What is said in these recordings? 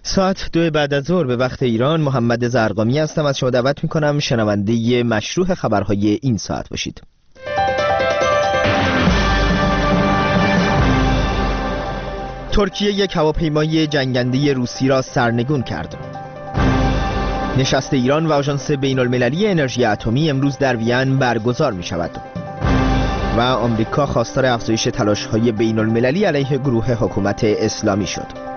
ساعت 2 بعد از ظهر به وقت ایران. محمد زرقامی هستم. از شما دعوت میکنم شنونده مشروح خبرهای این ساعت باشید. ترکیه یک هواپیمای جنگنده روسی را سرنگون کرد. نشست ایران و آژانس بین‌المللی انرژی اتمی امروز در وین برگزار می شود. و آمریکا خواستار افزایش تلاش‌های بین‌المللی علیه گروه حکومت اسلامی شد.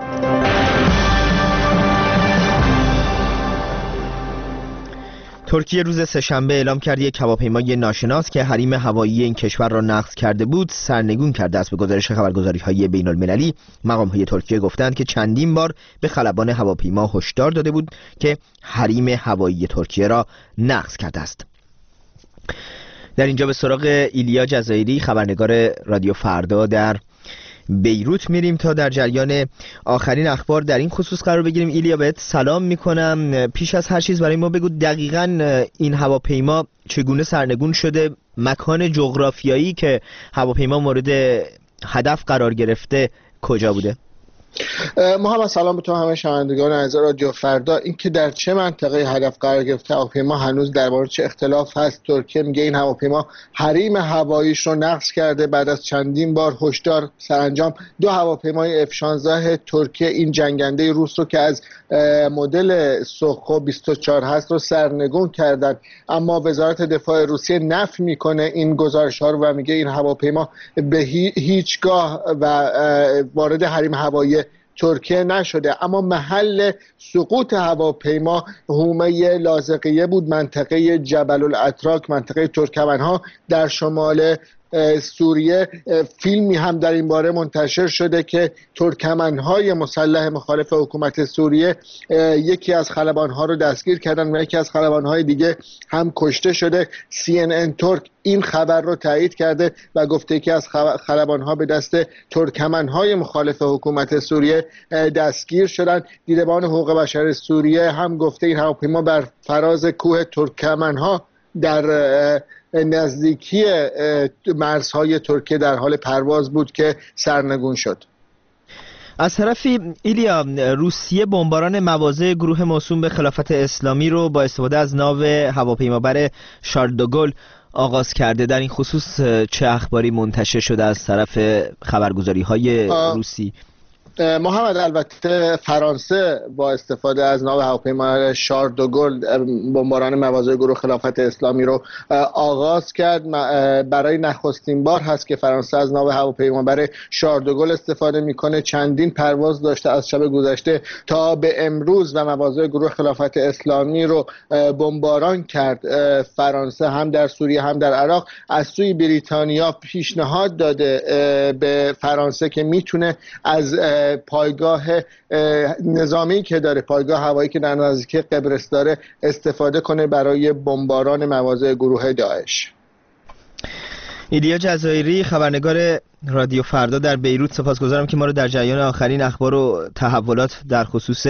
ترکیه روز سه‌شنبه اعلام کرد یک هواپیمای ناشناس که حریم هوایی این کشور را نقض کرده بود سرنگون کرده است. به گزارش خبرگزاری‌های بین‌المللی مقام‌های ترکیه گفتند که چندین بار به خلبان هواپیما هشدار داده بود که حریم هوایی ترکیه را نقض کرده است. در اینجا به سراغ ایلیا جزایری خبرنگار رادیو فردا در بیروت میریم تا در جریان آخرین اخبار در این خصوص قرار بگیریم. ایلیا بهت سلام میکنم. پیش از هر چیز برای ما بگو دقیقاً این هواپیما چگونه سرنگون شده، مکان جغرافیایی که هواپیما مورد هدف قرار گرفته کجا بوده؟ محمد سلام به تو همه شنوندگان عزیز رادیو فردا. اینکه در چه منطقه هدف قرار گرفته هواپیما هنوز درباره چه اختلاف هست. ترکیه میگه این هواپیما حریم هواییش رو نقض کرده بعد از چندین بار هشدار. سرانجام دو هواپیمای F-16 ترکیه این جنگنده روس رو که از مدل سوخو 24 هست رو سرنگون کردن، اما وزارت دفاع روسیه نفی میکنه این گزارش ها رو و میگه این هواپیما به هیچگاه و وارد حریم هوایی ترکیه نشده. اما محل سقوط هواپیما حومه لاذقیه بود، منطقه جبل الاتراک، منطقه ترکمنها در شمال سوریه. فیلمی هم در این باره منتشر شده که ترکمنهای مسلح مخالف حکومت سوریه یکی از خلبانها رو دستگیر کردن و یکی از خلبانهای دیگه هم کشته شده. CNN ترک این خبر رو تایید کرده و گفته که از خلبانها به دست ترکمنهای مخالف حکومت سوریه دستگیر شدن. دیدبان حقوق بشر سوریه هم گفته این هواپیما بر فراز کوه ترکمنها در نزدیکی مرزهای ترکیه در حال پرواز بود که سرنگون شد. از طرفی ایلیا، روسیه بمباران مواضع گروه موسوم به خلافت اسلامی رو با استفاده از ناو هواپیمابر شارل دوگل آغاز کرده. در این خصوص چه اخباری منتشر شده از طرف خبرگزاری‌های روسی؟ محمد البته فرانسه با استفاده از ناو هواپیما شارل دوگل بمباران مواضع گروه خلافت اسلامی رو آغاز کرد. برای نخستین بار هست که فرانسه از ناو هواپیمابر شارل دوگل استفاده میکنه. چندین پرواز داشته از شب گذشته تا به امروز و مواضع گروه خلافت اسلامی رو بمباران کرد. فرانسه هم در سوریه هم در عراق. از سوی بریتانیا پیشنهاد داده به فرانسه که میتونه از پایگاه نظامی که داره، پایگاه هوایی که در نزدیکی قبرس داره، استفاده کنه برای بمباران مواضع گروه داعش. ایلیا جزایری خبرنگار رادیو فردا در بیروت، سپاسگزارم که ما رو در جریان آخرین اخبار و تحولات در خصوص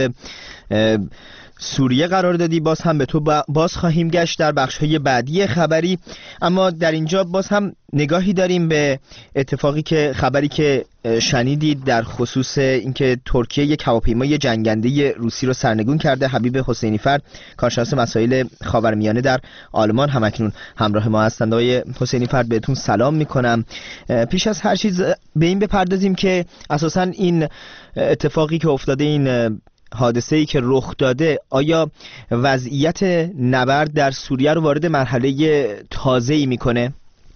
سوریه قرار دادی. باز هم به تو باز خواهیم گشت در بخش‌های بعدی خبری، اما در اینجا باز هم نگاهی داریم به خبری که شنیدید در خصوص اینکه ترکیه یک هواپیمای جنگنده روسی رو سرنگون کرده. حبیب حسینی فرد، کارشناس مسائل خاورمیانه در آلمان، همکنون همراه ما هستند. آقای حسینی فرد بهتون سلام میکنم. پیش از هر چیز به این بپردازیم که اساساً این اتفاقی که افتاده، این حادثه‌ای که رخ داده، آیا وضعیت نبرد در سوریه رو وارد مرحله تازه‌ای میکنه؟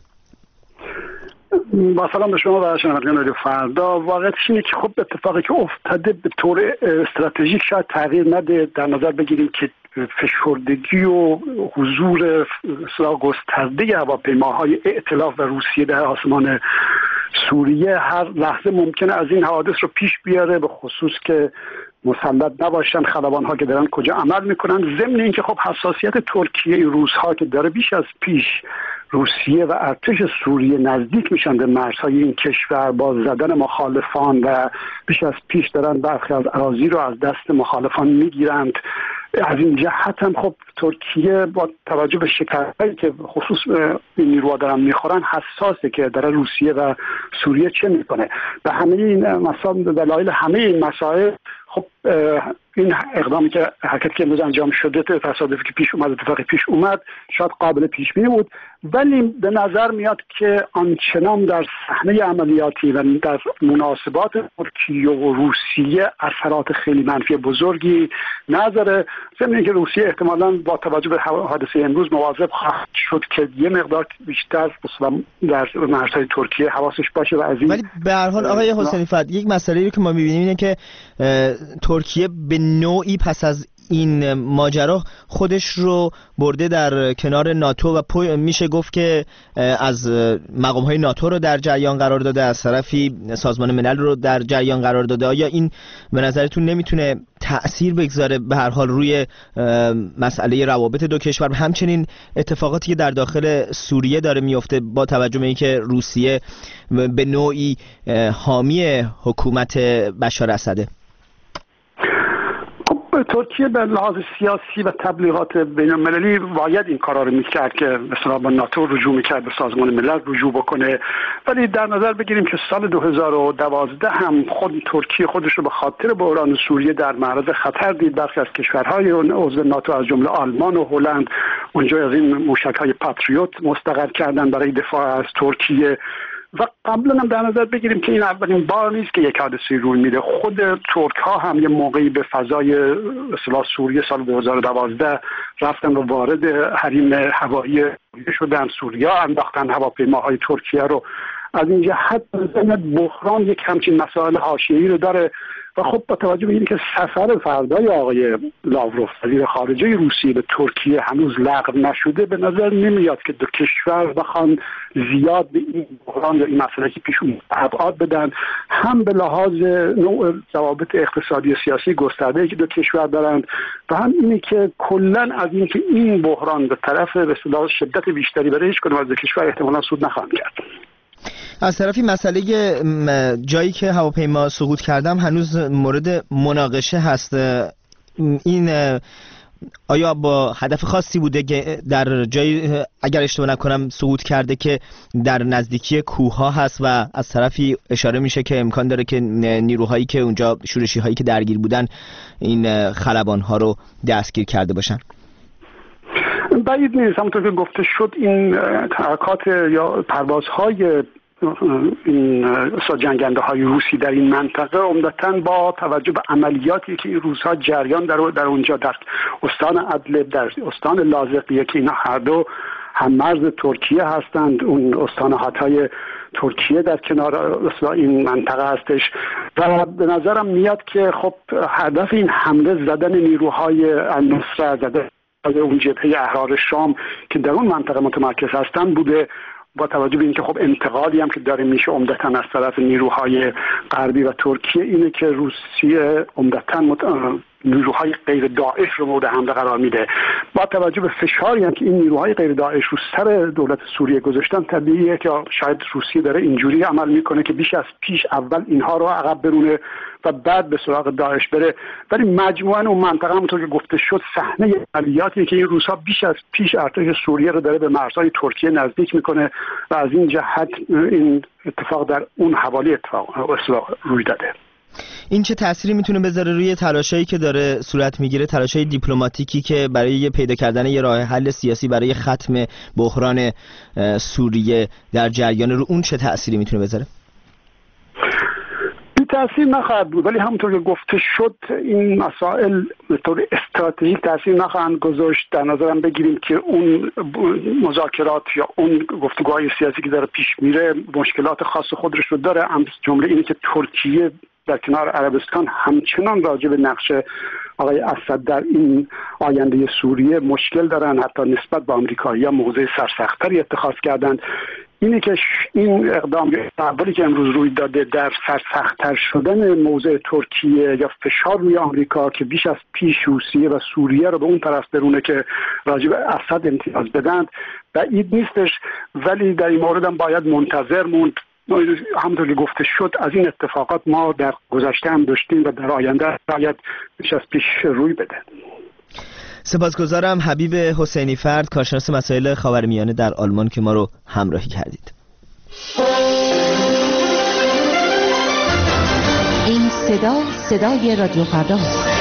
با سلام به شما و شنوندگان رادیو فردا. واقعیتش اینه که خب اتفاقی که افتاده به طور استراتژیک شاید تغییر نده. در نظر بگیریم که فشردگی و حضور گسترده هواپیماهای ائتلاف و روسیه در آسمان سوریه هر لحظه ممکنه از این حوادث رو پیش بیاره، به خصوص که مسلط نباشن خلبان‌ها که دارن کجا عمل میکنن. ضمن اینکه خب حساسیت ترکیه این روزها که داره بیش از پیش روسیه و ارتش سوریه نزدیک میشن به مرزهای این کشور با زدن مخالفان و بیش از پیش دارن برخی از اراضی رو از دست مخالفان میگیرند. از این جهت هم خب ترکیه با توجه به شکست‌هایی که خصوص این نیروها دارن میخورن حساسه که داره روسیه و سوریه چه میکنه. به همه این مسائل، دلایل همه این مسائل خب این اقدامی که حرکتی که امروز انجام شده تصادفی که پیش اومد، اتفاقی پیش اومد، شاید قابل پیش بینی بود، ولی به نظر میاد که آنچنان در صحنه عملیاتی و در مناسبات ترکیه و روسیه اثرات خیلی منفی بزرگی نداره. ضمن که روسیه احتمالاً با توجه به حادثه امروز مواظب خواهد شد که یه مقدار بیشتر در مرزهای ترکیه حواسش باشه و از این. ولی به هر حال آقای حسینی فرد، یک مسئله رو که ما می‌بینیم اینه که ترکیه به نوعی پس از این ماجرا خودش رو برده در کنار ناتو و میشه گفت که از مقام‌های ناتو رو در جریان قرار داده، از طرفی سازمان ملل رو در جریان قرار داده. آیا این به نظرتون نمیتونه تأثیر بگذاره به هر حال روی مسئله روابط دو کشور و همچنین اتفاقاتی که در داخل سوریه داره میفته با توجه به اینکه روسیه به نوعی حامی حکومت بشار اسده؟ ترکیه به لحاظ سیاسی و تبلیغات بین المللی باید این کارا رو میکرد که مثلا با ناتو رجوع میکرد، به سازمان ملل رجوع بکنه، ولی در نظر بگیریم که سال 2012 هم خود ترکیه خودش رو به خاطر بحران سوریه در معرض خطر دید. برخی از کشورهای عضو ناتو از جمله آلمان و هلند اونجا از این موشک‌های پاتریوت مستقر کردن برای دفاع از ترکیه. و قبلا هم در نظر بگیریم که این اولین بار نیست که یک حادثه روی میده. خود ترک ها هم یه موقعی به فضای اصطلاح سوریه سال 2012 رفتن و وارد حریم هوایی شدن. سوریه انداختن هواپیماهای ترکیه رو. از این جهت بحران یک همچین مسائل حاشیه‌ای رو داره و خب با توجه به اینکه سفر فردای آقای لاوروف وزیر خارجه روسیه به ترکیه هنوز لغو نشده، به نظر نمیاد که دو کشور بخوان زیاد به این بحران یا این مسئله که پیش اومده ابعاد بدن، هم به لحاظ نوع ضوابط اقتصادی و سیاسی گسترده‌ای که دو کشور دارند و هم اینه که کلا از اینکه این بحران به طرف به اصطلاح شدت بیشتری برای هیچ کدوم از دو کشور احتمالاً سود نخواهد کرد. از طرفی مسئله جایی که هواپیما سقوط کردم هنوز مورد مناقشه هست. این آیا با هدف خاصی بوده که در جایی اگر اشتباه نکنم سقوط کرده که در نزدیکی کوه‌ها هست و از طرفی اشاره میشه که امکان داره که نیروهایی که اونجا شورشی هایی که درگیر بودن این خلبان‌ها رو دستگیر کرده باشن؟ بعید نیست. همونطور که گفته شد این حرکات یا پروازهای این جنگنده های روسی در این منطقه عمدتاً با توجه به عملیاتی که این روزها جریان در اونجا در استان ادلب، در استان لاذقیه که اینا هر دو هم مرز ترکیه هستند، اون استان هاتای ترکیه در کنار این منطقه هستش و به نظرم میاد که خب هدف این حمله زدن نیروهای النصره، زدن اون جبهه احرار شام که در اون منطقه متمرکز هستند بوده، با توجه به اینکه خب انتقادی هم که داره میشه عمدتاً از طرف نیروهای غربی و ترکیه اینه که روسیه عمدتاً نیروهای غیر داعش رو مورد حمله قرار میده. با توجه به فشاری هم که این نیروهای غیر داعش رو سر دولت سوریه گذاشتن، طبیعیه که شاید روسیه داره اینجوری عمل میکنه که بیش از پیش اول اینها رو عقب برونه و بعد به سراغ داعش بره. ولی مجموعاً اون منطقه همونطور که گفته شد صحنه عملیاتی که این روزها بیش از پیش ارتش سوریه رو داره به مرزهای ترکیه نزدیک میکنه و از این جهت این اتفاق در اون حوالی اتفاق روی داده. این چه تأثیری میتونه بذاره روی تلاشایی که داره صورت میگیره، تلاشای دیپلماتیکی که برای پیدا کردن یه راه حل سیاسی برای ختم بحران سوریه در جریان، رو اون چه تأثیری میتونه بذاره؟ تأثیر نخواهد بود، ولی همونطور که گفته شد این مسائل به طور استراتژیک تأثیر نخواهند گذاشت. در نظرم بگیریم که اون مذاکرات یا اون گفتگوهای سیاسی که داره پیش میره مشکلات خاص خودش رو داره. جمله اینه که ترکیه در کنار عربستان همچنان راجع به نقش آقای اسد در این آینده سوریه مشکل دارن، حتی نسبت به آمریکایی‌ها موضع سرسخت‌تری اتخاذ کردند. اینه که این اقدام اولی که امروز روی داده در سرسخت‌تر شدن موضع ترکیه یا فشار روی آمریکا که بیش از پیش روسیه و سوریه رو به اون طرف برونه که راجع به اسد امتیاز بدن بعید نیستش، ولی در این مورد هم باید منتظر موند. همونطور که گفته شد از این اتفاقات ما در گذشته هم داشتیم و در آینده باید بیش از پیش روی بده. سپاسگزارم حبیب حسینی فرد، کارشناس مسائل خاورمیانه در آلمان که ما رو همراهی کردید. این صدای رادیو فردا.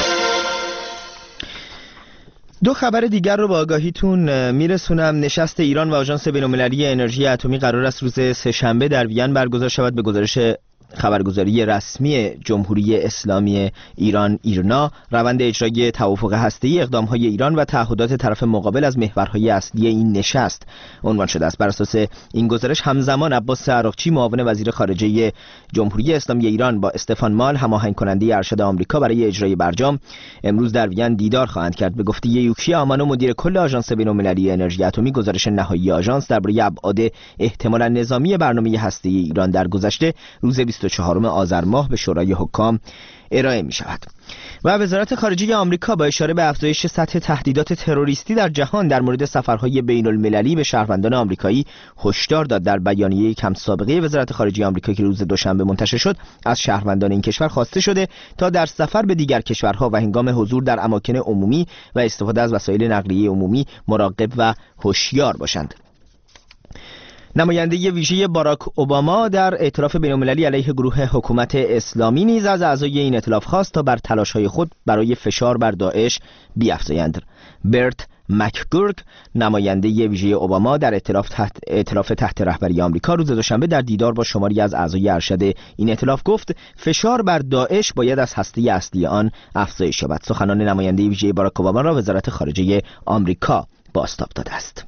دو خبر دیگر رو با آگاهیتون میرسونم. نشست ایران و آژانس بین‌المللی انرژی اتمی قرار است روز سه‌شنبه در وین برگزار شود. به گزارش خبرگزاری رسمی جمهوری اسلامی ایران ایرنا، روند اجرای توافق هسته‌ای، اقدام‌های ایران و تعهدات طرف مقابل از محورهای اصلی این نشست عنوان شده است. بر اساس این گزارش همزمان عباس عراقچی، معاون وزیر خارجه جمهوری اسلامی ایران، با استفان مال، هماهنگ کننده ارشد آمریکا برای اجرای برجام، امروز در وین دیدار خواهند کرد. به گفته یوکی آمانو، مدیر کل آژانس بین‌المللی انرژی اتمی، گزارش نهایی آژانس درباره ابعاد احتمالاً نظامی برنامه هسته‌ای ایران در گذشته روز 24 آذر ماه به شورای حکام ارائه می شود. و وزارت خارجه آمریکا با اشاره به افزایش سطح تهدیدات تروریستی در جهان در مورد سفرهای بین المللی به شهروندان آمریکایی هشدار داد. در بیانیه کم سابقه وزارت خارجه آمریکا که روز دوشنبه منتشر شد، از شهروندان این کشور خواسته شده تا در سفر به دیگر کشورها و هنگام حضور در اماکن عمومی و استفاده از وسایل نقلیه عمومی مراقب و هوشیار باشند. نماینده ویژه باراک اوباما در ائتلاف بین‌المللی علیه گروه حکومت اسلامی نیز از اعضای این ائتلاف خواست تا بر تلاش‌های خود برای فشار بر داعش بیفزایند. برت مکگورک، نماینده ویژه اوباما در ائتلاف تحت رهبری آمریکا، روز دوشنبه در دیدار با شماری از اعضای ارشد این ائتلاف گفت فشار بر داعش باید از هسته اصلی آن افزایش یابد. سخنان نماینده ویژه باراک اوباما را وزارت خارجه آمریکا بازتاب داده است.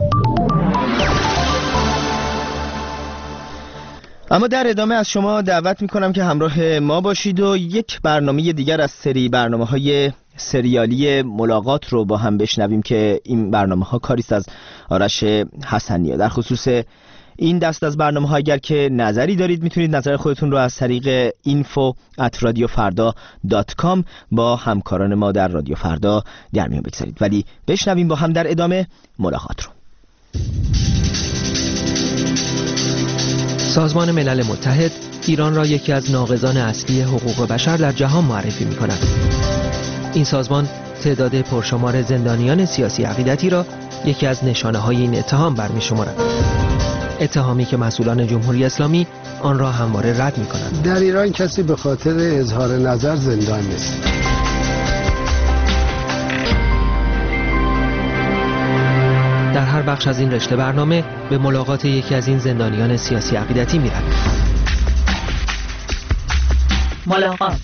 اما در ادامه از شما دعوت میکنم که همراه ما باشید و یک برنامه دیگر از سری برنامه‌های سریالی ملاقات رو با هم بشنویم که این برنامه‌ها کاری است از آرش حسنی. در خصوص این دست از برنامه‌ها اگر که نظری دارید میتونید نظر خودتون رو از طریق info@radiofarda.com با همکاران ما در رادیو فردا در میون بگذارید. ولی بشنویم با هم در ادامه ملاقات رو. سازمان ملل متحد ایران را یکی از ناقضان اصلی حقوق بشر در جهان معرفی می‌کند. این سازمان تعداد پرشمار زندانیان سیاسی عقیدتی را یکی از نشانه‌های این اتهام برمی‌شمارد. اتهامی که مسئولان جمهوری اسلامی آن را همواره رد می‌کنند. در ایران کسی به خاطر اظهار نظر زندان نیست. در هر بخش از این رشته برنامه به ملاقات یکی از این زندانیان سیاسی عقیدتی می‌رویم. ملاقات.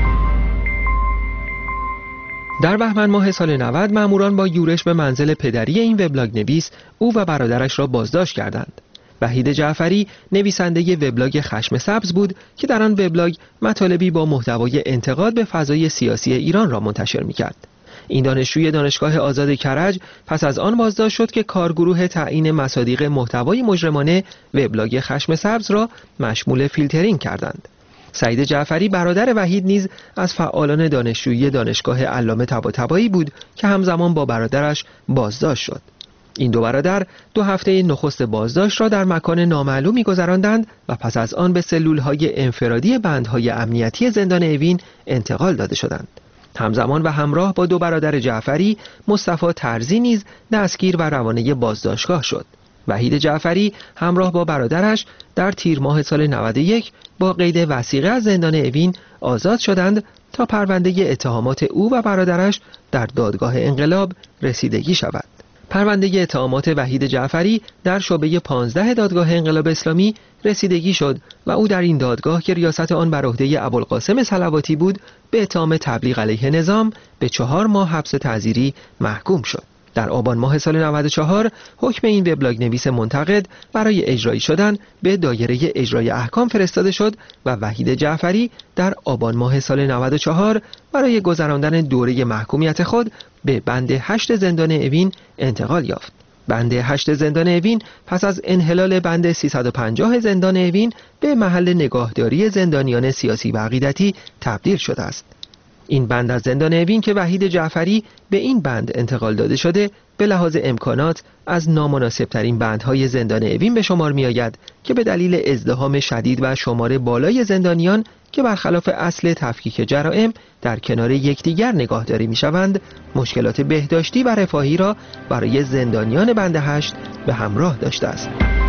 در بهمن ماه سال 90 ماموران با یورش به منزل پدری این وبلاگ نویس او و برادرش را بازداشت کردند. وحید جعفری نویسنده وبلاگ خشم سبز بود که در آن وبلاگ مطالبی با محتوای انتقاد به فضای سیاسی ایران را منتشر می‌کرد. این دانشجوی دانشگاه آزاد کرج پس از آن بازداشت شد که کارگروه تعیین مصادیق محتوای مجرمانه وبلاگ خشم سبز را مشمول فیلترینگ کردند. سعید جعفری برادر وحید نیز از فعالان دانشجویی دانشگاه علامه طباطبایی بود که همزمان با برادرش بازداشت شد. این دو برادر 2 هفته نخست بازداشت را در مکان نامعلومی گذراندند و پس از آن به سلول‌های انفرادی بندهای امنیتی زندان اوین انتقال داده شدند. همزمان و همراه با 2 برادر جعفری، مصطفی ترزی نیز دستگیر و روانه بازداشتگاه شد. وحید جعفری همراه با برادرش در تیر ماه سال 91 با قید وثیقه از زندان اوین آزاد شدند تا پرونده اتهامات او و برادرش در دادگاه انقلاب رسیدگی شود. پرونده اتهامات وحید جعفری در شعبه 15 دادگاه انقلاب اسلامی رسیدگی شد و او در این دادگاه که ریاست آن بر عهده ابوالقاسم صلواتی بود به اتهام تبلیغ علیه نظام به 4 ماه حبس تعزیری محکوم شد. در آبان ماه سال 94 حکم این وبلاگ نویس منتقد برای اجرایی شدن به دایره اجرای احکام فرستاده شد و وحید جعفری در آبان ماه سال 94 برای گذراندن دوره محکومیت خود به بند 8 زندان اوین انتقال یافت. بند 8 زندان اوین پس از انحلال بند 350 زندان اوین به محل نگاهداری زندانیان سیاسی و عقیدتی تبدیل شده است. این بند از زندان اوین که وحید جعفری به این بند انتقال داده شده به لحاظ امکانات از نامناسبترین بندهای زندان اوین به شمار می آید که به دلیل ازدحام شدید و شمار بالای زندانیان که برخلاف اصل تفکیک جرائم در کنار یکدیگر نگاهداری می شوند، مشکلات بهداشتی و رفاهی را برای زندانیان بند 8 به همراه داشته است.